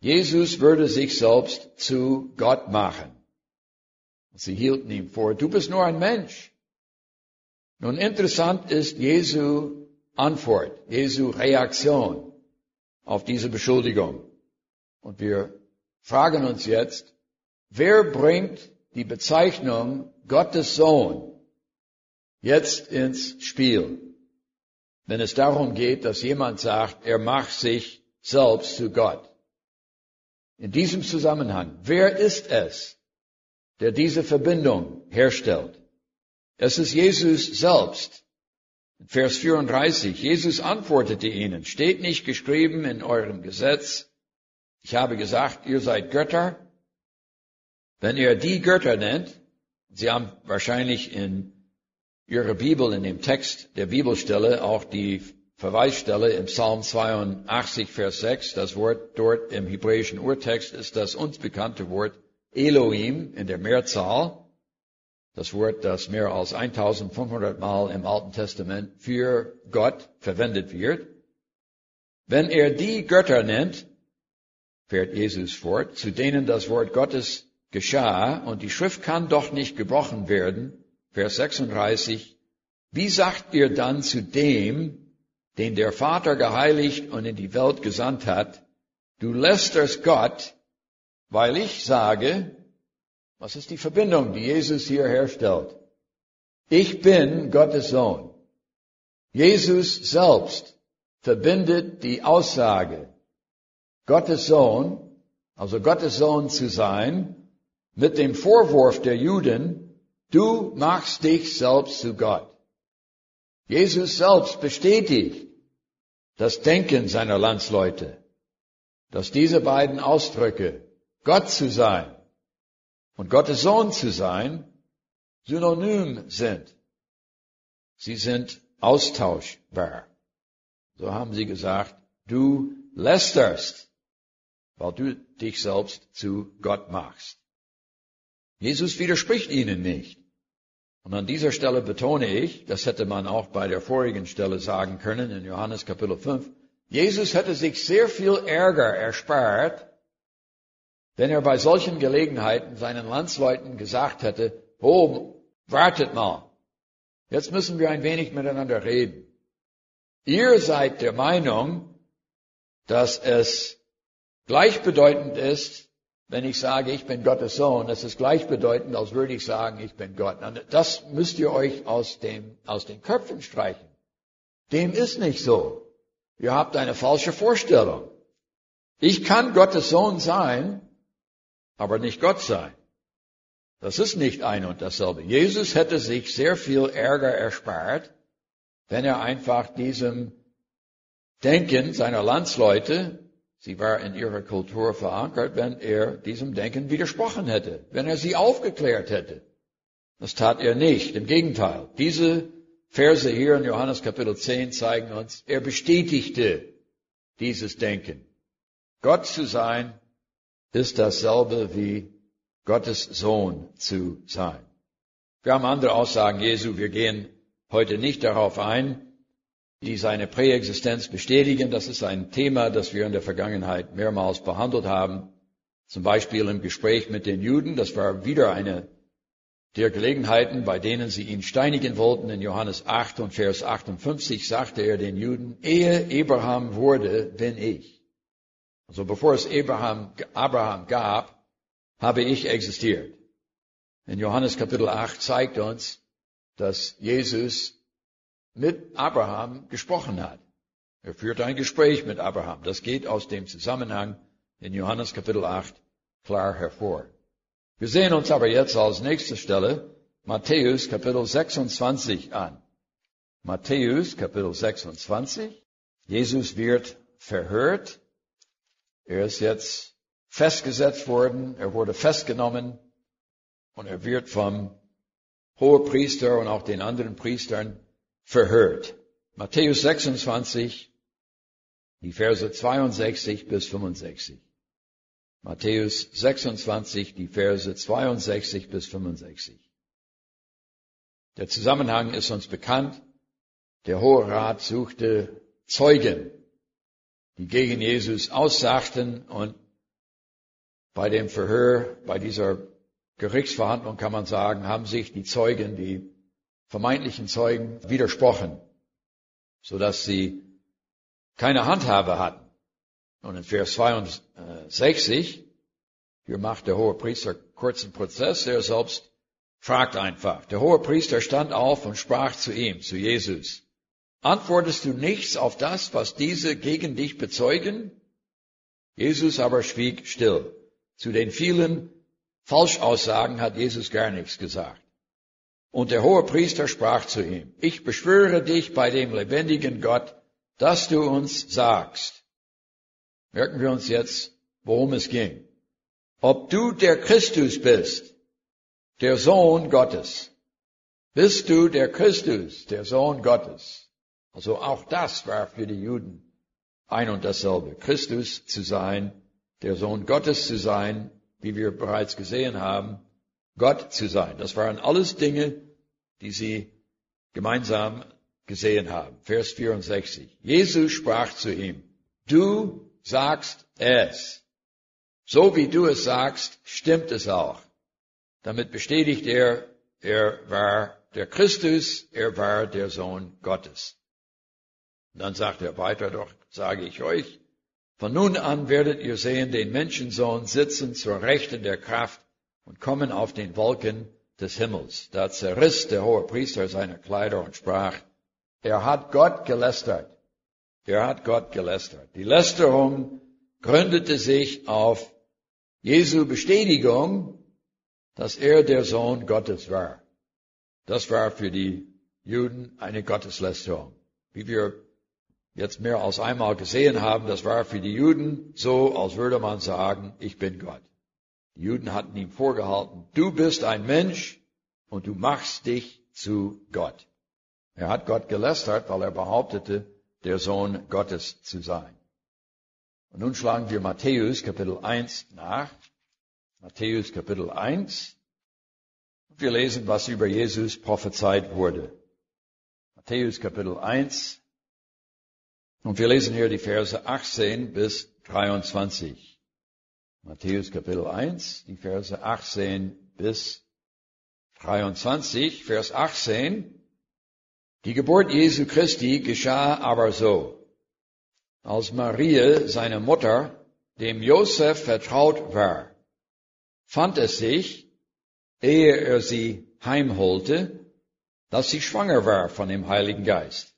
Jesus würde sich selbst zu Gott machen. Sie hielten ihm vor, du bist nur ein Mensch. Nun interessant ist Jesu Antwort, Jesu Reaktion auf diese Beschuldigung. Und wir fragen uns jetzt, wer bringt die Bezeichnung Gottes Sohn jetzt ins Spiel, wenn es darum geht, dass jemand sagt, er macht sich selbst zu Gott? In diesem Zusammenhang, wer ist es, der diese Verbindung herstellt? Es ist Jesus selbst. In Vers vierunddreißig, Jesus antwortete ihnen, steht nicht geschrieben in eurem Gesetz, ich habe gesagt, ihr seid Götter. Wenn ihr die Götter nennt, Sie haben wahrscheinlich in Ihrer Bibel, in dem Text der Bibelstelle, auch die Verweisstelle im Psalm zweiundachtzig, Vers sechs, das Wort dort im hebräischen Urtext ist das uns bekannte Wort Elohim in der Mehrzahl. Das Wort, das mehr als eintausendfünfhundert Mal im Alten Testament für Gott verwendet wird. Wenn er die Götter nennt, fährt Jesus fort, zu denen das Wort Gottes geschah, und die Schrift kann doch nicht gebrochen werden, Vers sechsunddreißig, wie sagt ihr dann zu dem, den der Vater geheiligt und in die Welt gesandt hat, du lästerst Gott, weil ich sage, was ist die Verbindung, die Jesus hier herstellt? Ich bin Gottes Sohn. Jesus selbst verbindet die Aussage, Gottes Sohn, also Gottes Sohn zu sein, mit dem Vorwurf der Juden, du machst dich selbst zu Gott. Jesus selbst bestätigt das Denken seiner Landsleute, dass diese beiden Ausdrücke, Gott zu sein und Gottes Sohn zu sein, synonym sind. Sie sind austauschbar. So haben sie gesagt, du lästerst, weil du dich selbst zu Gott machst. Jesus widerspricht ihnen nicht. Und an dieser Stelle betone ich, das hätte man auch bei der vorigen Stelle sagen können, in Johannes Kapitel fünf, Jesus hätte sich sehr viel Ärger erspart, wenn er bei solchen Gelegenheiten seinen Landsleuten gesagt hätte, oh, wartet mal, jetzt müssen wir ein wenig miteinander reden. Ihr seid der Meinung, dass es gleichbedeutend ist, wenn ich sage, ich bin Gottes Sohn, es ist gleichbedeutend, als würde ich sagen, ich bin Gott. Das müsst ihr euch aus dem, aus den Köpfen streichen. Dem ist nicht so. Ihr habt eine falsche Vorstellung. Ich kann Gottes Sohn sein, aber nicht Gott sein. Das ist nicht ein und dasselbe. Jesus hätte sich sehr viel Ärger erspart, wenn er einfach diesem Denken seiner Landsleute, sie war in ihrer Kultur verankert, wenn er diesem Denken widersprochen hätte, wenn er sie aufgeklärt hätte. Das tat er nicht. Im Gegenteil. Diese Verse hier in Johannes Kapitel zehn zeigen uns, er bestätigte dieses Denken. Gott zu sein ist dasselbe wie Gottes Sohn zu sein. Wir haben andere Aussagen Jesu. Wir gehen heute nicht darauf ein, die seine Präexistenz bestätigen. Das ist ein Thema, das wir in der Vergangenheit mehrmals behandelt haben. Zum Beispiel im Gespräch mit den Juden. Das war wieder eine der Gelegenheiten, bei denen sie ihn steinigen wollten. In Johannes acht und Vers achtundfünfzig sagte er den Juden, ehe Abraham wurde, bin ich. Also bevor es Abraham, Abraham gab, habe ich existiert. In Johannes Kapitel acht zeigt uns, dass Jesus mit Abraham gesprochen hat. Er führte ein Gespräch mit Abraham. Das geht aus dem Zusammenhang in Johannes Kapitel acht klar hervor. Wir sehen uns aber jetzt als nächste Stelle Matthäus Kapitel sechsundzwanzig an. Matthäus Kapitel sechsundzwanzig. Jesus wird verhört. Er ist jetzt festgesetzt worden. Er wurde festgenommen. Und er wird vom Hohepriester und auch den anderen Priestern verhört. Matthäus sechsundzwanzig, die Verse zweiundsechzig bis fünfundsechzig. Matthäus sechsundzwanzig, die Verse zweiundsechzig bis fünfundsechzig. Der Zusammenhang ist uns bekannt. Der Hohe Rat suchte Zeugen, die gegen Jesus aussagten, und Bei dem Verhör, bei dieser Gerichtsverhandlung kann man sagen, haben sich die Zeugen, die vermeintlichen Zeugen, widersprochen, sodass sie keine Handhabe hatten. Und in Vers zweiundsechzig, hier macht der Hohepriester kurzen Prozess, er selbst fragt einfach. Der Hohepriester stand auf und sprach zu ihm, zu Jesus: Antwortest du nichts auf das, was diese gegen dich bezeugen? Jesus aber schwieg still. Zu den vielen Falschaussagen hat Jesus gar nichts gesagt. Und der Hohepriester sprach zu ihm: Ich beschwöre dich bei dem lebendigen Gott, dass du uns sagst. Merken wir uns jetzt, worum es ging. Ob du der Christus bist, der Sohn Gottes. Bist du der Christus, der Sohn Gottes? Also auch das war für die Juden ein und dasselbe. Christus zu sein, der Sohn Gottes zu sein, wie wir bereits gesehen haben, Gott zu sein. Das waren alles Dinge, die sie gemeinsam gesehen haben. Vers vierundsechzig. Jesus sprach zu ihm: Du sagst es. So wie du es sagst, stimmt es auch. Damit bestätigt er, er war der Christus, er war der Sohn Gottes. Und dann sagt er weiter, doch sage ich euch, von nun an werdet ihr sehen den Menschensohn sitzen zur Rechten der Kraft und kommen auf den Wolken des Himmels. Da zerriss der Hohepriester seine Kleider und sprach: Er hat Gott gelästert. Er hat Gott gelästert. Die Lästerung gründete sich auf Jesu Bestätigung, dass er der Sohn Gottes war. Das war für die Juden eine Gotteslästerung. Wie wir jetzt mehr als einmal gesehen haben, das war für die Juden so, als würde man sagen, ich bin Gott. Die Juden hatten ihm vorgehalten, du bist ein Mensch und du machst dich zu Gott. Er hat Gott gelästert, weil er behauptete, der Sohn Gottes zu sein. Und nun schlagen wir Matthäus Kapitel eins nach. Matthäus Kapitel eins. Und wir lesen, was über Jesus prophezeit wurde. Matthäus Kapitel eins. Und wir lesen hier die Verse achtzehn bis dreiundzwanzig. Matthäus Kapitel eins, die Verse achtzehn bis dreiundzwanzig. Vers achtzehn. Die Geburt Jesu Christi geschah aber so: Als Maria, seine Mutter, dem Josef vertraut war, fand es sich, ehe er sie heimholte, dass sie schwanger war von dem Heiligen Geist.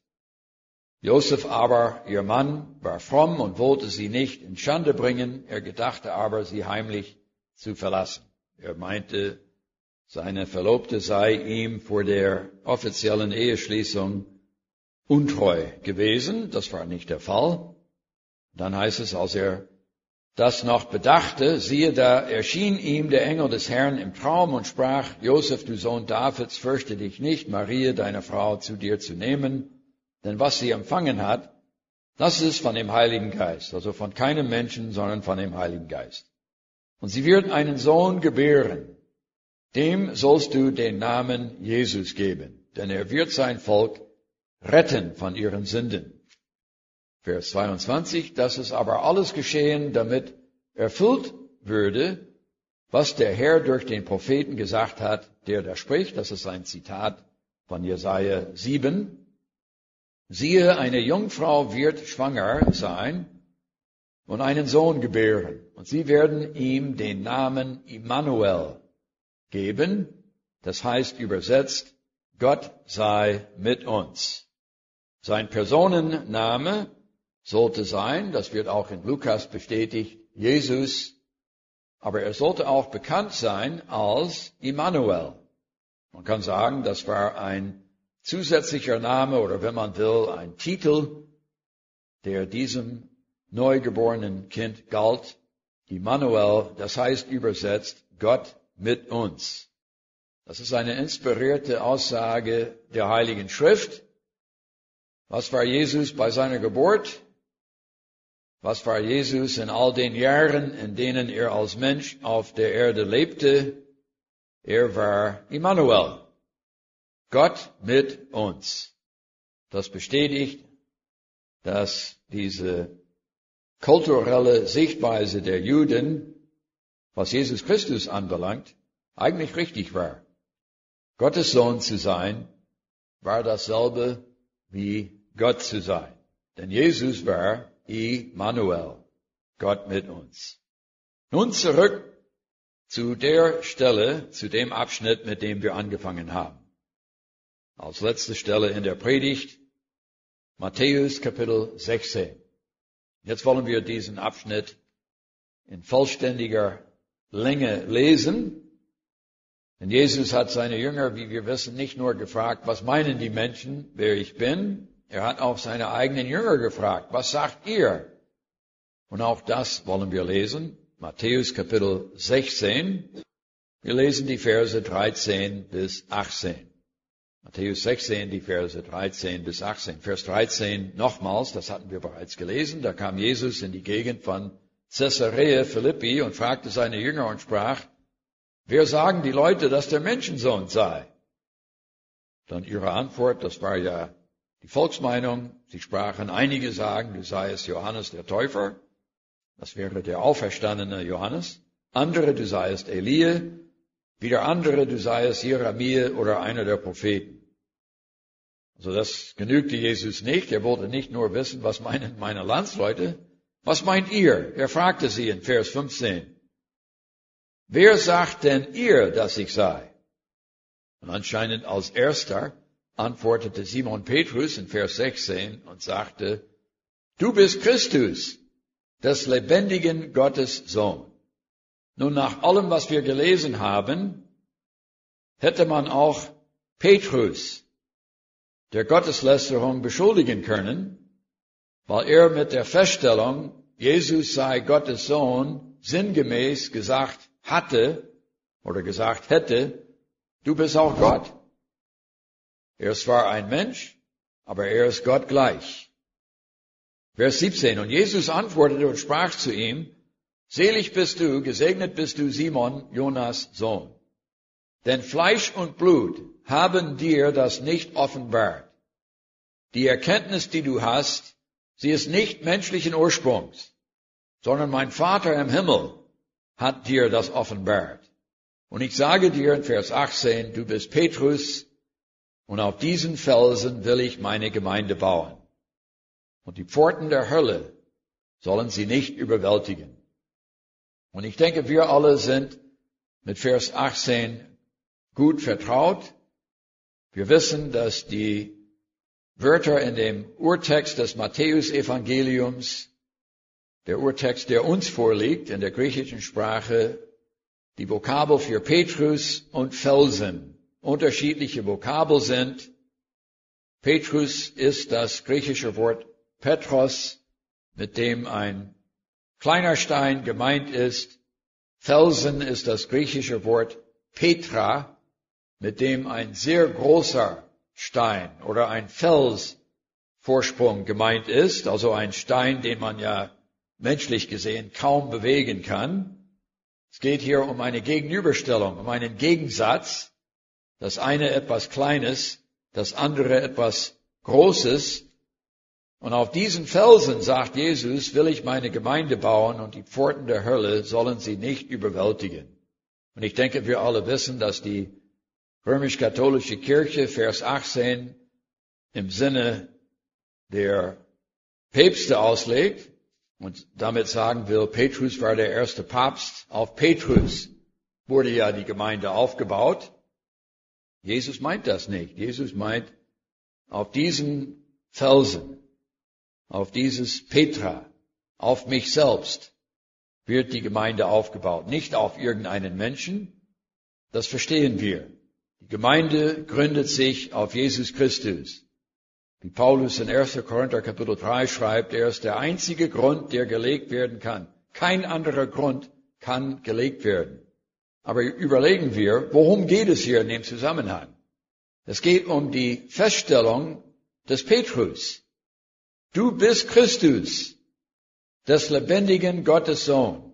Josef aber, ihr Mann, war fromm und wollte sie nicht in Schande bringen, er gedachte aber, sie heimlich zu verlassen. Er meinte, seine Verlobte sei ihm vor der offiziellen Eheschließung untreu gewesen. Das war nicht der Fall. Dann heißt es, als er das noch bedachte, siehe, da erschien ihm der Engel des Herrn im Traum und sprach: Josef, du Sohn Davids, fürchte dich nicht, Maria, deine Frau, zu dir zu nehmen, denn was sie empfangen hat, das ist von dem Heiligen Geist, also von keinem Menschen, sondern von dem Heiligen Geist. Und sie wird einen Sohn gebären. Dem sollst du den Namen Jesus geben, denn er wird sein Volk retten von ihren Sünden. Vers zweiundzwanzig, das ist aber alles geschehen, damit erfüllt würde, was der Herr durch den Propheten gesagt hat, der da spricht. Das ist ein Zitat von Jesaja sieben. Siehe, eine Jungfrau wird schwanger sein und einen Sohn gebären, und sie werden ihm den Namen Immanuel geben, das heißt übersetzt, Gott sei mit uns. Sein Personenname sollte sein, das wird auch in Lukas bestätigt, Jesus, aber er sollte auch bekannt sein als Immanuel. Man kann sagen, das war ein zusätzlicher Name oder wenn man will, ein Titel, der diesem neugeborenen Kind galt. Immanuel, das heißt übersetzt, Gott mit uns. Das ist eine inspirierte Aussage der Heiligen Schrift. Was war Jesus bei seiner Geburt? Was war Jesus in all den Jahren, in denen er als Mensch auf der Erde lebte? Er war Immanuel, Gott mit uns. Das bestätigt, dass diese kulturelle Sichtweise der Juden, was Jesus Christus anbelangt, eigentlich richtig war. Gottes Sohn zu sein, war dasselbe wie Gott zu sein. Denn Jesus war Immanuel, Gott mit uns. Nun zurück zu der Stelle, zu dem Abschnitt, mit dem wir angefangen haben. Als letzte Stelle in der Predigt, Matthäus Kapitel sechzehn. Jetzt wollen wir diesen Abschnitt in vollständiger Länge lesen. Denn Jesus hat seine Jünger, wie wir wissen, nicht nur gefragt, was meinen die Menschen, wer ich bin? Er hat auch seine eigenen Jünger gefragt, was sagt ihr? Und auch das wollen wir lesen. Matthäus Kapitel sechzehn. Wir lesen die Verse dreizehn bis achtzehn. Matthäus sechzehn, die Verse dreizehn bis achtzehn. Vers dreizehn nochmals, das hatten wir bereits gelesen. Da kam Jesus in die Gegend von Caesarea Philippi und fragte seine Jünger und sprach, wer sagen die Leute, dass der Menschensohn sei? Dann ihre Antwort, das war ja die Volksmeinung. Sie sprachen, einige sagen, du seiest Johannes der Täufer. Das wäre der auferstandene Johannes. Andere, du seiest Elie. Wieder andere, du seiest Jeremia oder einer der Propheten. Also das genügte Jesus nicht. Er wollte nicht nur wissen, was meinen meine Landsleute. Was meint ihr? Er fragte sie in Vers fünfzehn. Wer sagt denn ihr, dass ich sei? Und anscheinend als erster antwortete Simon Petrus in Vers sechzehn und sagte, du bist Christus, des lebendigen Gottes Sohn. Nun, nach allem, was wir gelesen haben, hätte man auch Petrus der Gotteslästerung beschuldigen können, weil er mit der Feststellung, Jesus sei Gottes Sohn, sinngemäß gesagt hatte oder gesagt hätte, du bist auch Gott. Er ist zwar ein Mensch, aber er ist Gott gleich. Vers siebzehn. Und Jesus antwortete und sprach zu ihm, selig bist du, gesegnet bist du, Simon, Jonas Sohn. Denn Fleisch und Blut haben dir das nicht offenbart. Die Erkenntnis, die du hast, sie ist nicht menschlichen Ursprungs, sondern mein Vater im Himmel hat dir das offenbart. Und ich sage dir in Vers achtzehn, du bist Petrus, und auf diesen Felsen will ich meine Gemeinde bauen. Und die Pforten der Hölle sollen sie nicht überwältigen. Und ich denke, wir alle sind mit Vers achtzehn gut vertraut. Wir wissen, dass die Wörter in dem Urtext des Matthäus-Evangeliums, der Urtext, der uns vorliegt, in der griechischen Sprache, die Vokabel für Petrus und Felsen unterschiedliche Vokabel sind. Petrus ist das griechische Wort Petros, mit dem ein kleiner Stein gemeint ist. Felsen ist das griechische Wort Petra, mit dem ein sehr großer Stein oder ein Felsvorsprung gemeint ist, also ein Stein, den man ja menschlich gesehen kaum bewegen kann. Es geht hier um eine Gegenüberstellung, um einen Gegensatz, das eine etwas Kleines, das andere etwas Großes. Und auf diesen Felsen, sagt Jesus, will ich meine Gemeinde bauen und die Pforten der Hölle sollen sie nicht überwältigen. Und ich denke, wir alle wissen, dass die römisch-katholische Kirche Vers achtzehn im Sinne der Päpste auslegt und damit sagen will, Petrus war der erste Papst. Auf Petrus wurde ja die Gemeinde aufgebaut. Jesus meint das nicht. Jesus meint, auf diesen Felsen, auf dieses Petra, auf mich selbst wird die Gemeinde aufgebaut. Nicht auf irgendeinen Menschen. Das verstehen wir. Die Gemeinde gründet sich auf Jesus Christus. Wie Paulus in erster Korinther Kapitel drei schreibt, er ist der einzige Grund, der gelegt werden kann. Kein anderer Grund kann gelegt werden. Aber überlegen wir, worum geht es hier in dem Zusammenhang? Es geht um die Feststellung des Petrus. Du bist Christus, des lebendigen Gottes Sohn.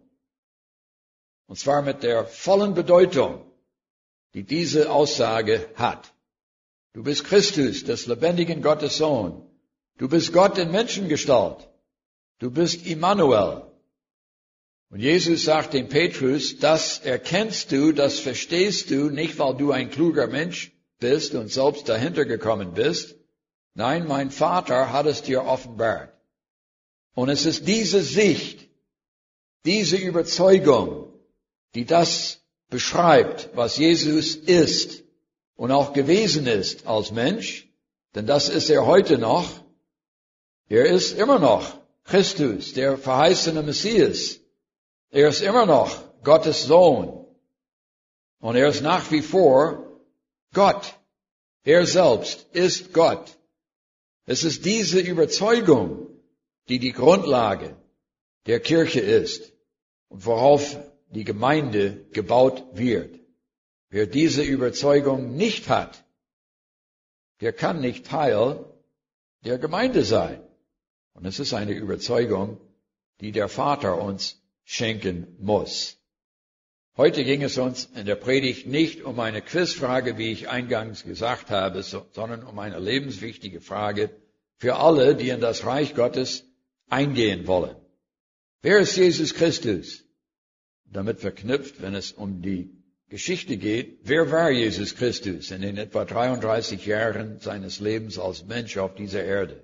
Und zwar mit der vollen Bedeutung, die diese Aussage hat. Du bist Christus, des lebendigen Gottes Sohn. Du bist Gott in Menschengestalt. Du bist Immanuel. Und Jesus sagt dem Petrus, das erkennst du, das verstehst du, nicht weil du ein kluger Mensch bist und selbst dahinter gekommen bist. Nein, mein Vater hat es dir offenbart. Und es ist diese Sicht, diese Überzeugung, die das beschreibt, was Jesus ist und auch gewesen ist als Mensch, denn das ist er heute noch. Er ist immer noch Christus, der verheißene Messias. Er ist immer noch Gottes Sohn. Und er ist nach wie vor Gott. Er selbst ist Gott. Es ist diese Überzeugung, die die Grundlage der Kirche ist und worauf die Gemeinde gebaut wird. Wer diese Überzeugung nicht hat, der kann nicht Teil der Gemeinde sein. Und es ist eine Überzeugung, die der Vater uns schenken muss. Heute ging es uns in der Predigt nicht um eine Quizfrage, wie ich eingangs gesagt habe, sondern um eine lebenswichtige Frage für alle, die in das Reich Gottes eingehen wollen. Wer ist Jesus Christus? Damit verknüpft, wenn es um die Geschichte geht, wer war Jesus Christus in den etwa dreiunddreißig Jahren seines Lebens als Mensch auf dieser Erde?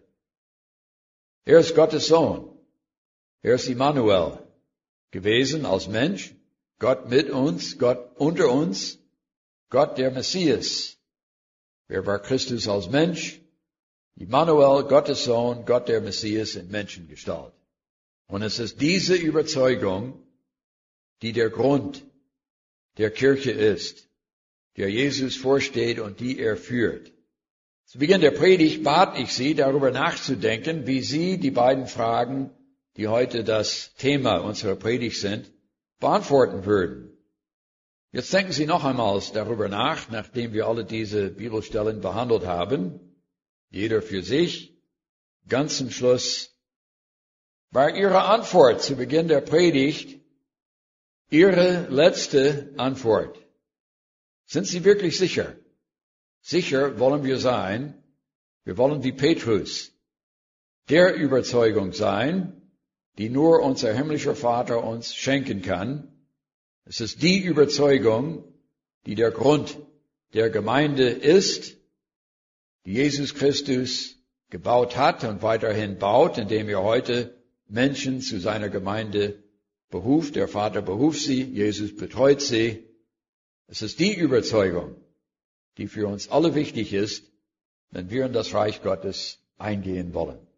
Er ist Gottes Sohn. Er ist Immanuel gewesen als Mensch, Gott mit uns, Gott unter uns, Gott der Messias. Wer war Christus als Mensch? Immanuel, Gottes Sohn, Gott der Messias in Menschengestalt. Und es ist diese Überzeugung, die der Grund der Kirche ist, der Jesus vorsteht und die er führt. Zu Beginn der Predigt bat ich Sie, darüber nachzudenken, wie Sie die beiden Fragen, die heute das Thema unserer Predigt sind, beantworten würden. Jetzt denken Sie noch einmal darüber nach, nachdem wir alle diese Bibelstellen behandelt haben, jeder für sich. Ganz zum Schluss war Ihre Antwort zu Beginn der Predigt Ihre letzte Antwort. Sind Sie wirklich sicher? Sicher wollen wir sein. Wir wollen wie Petrus der Überzeugung sein, die nur unser himmlischer Vater uns schenken kann. Es ist die Überzeugung, die der Grund der Gemeinde ist, die Jesus Christus gebaut hat und weiterhin baut, indem er heute Menschen zu seiner Gemeinde beruft. Der Vater beruft sie, Jesus betreut sie. Es ist die Überzeugung, die für uns alle wichtig ist, wenn wir in das Reich Gottes eingehen wollen.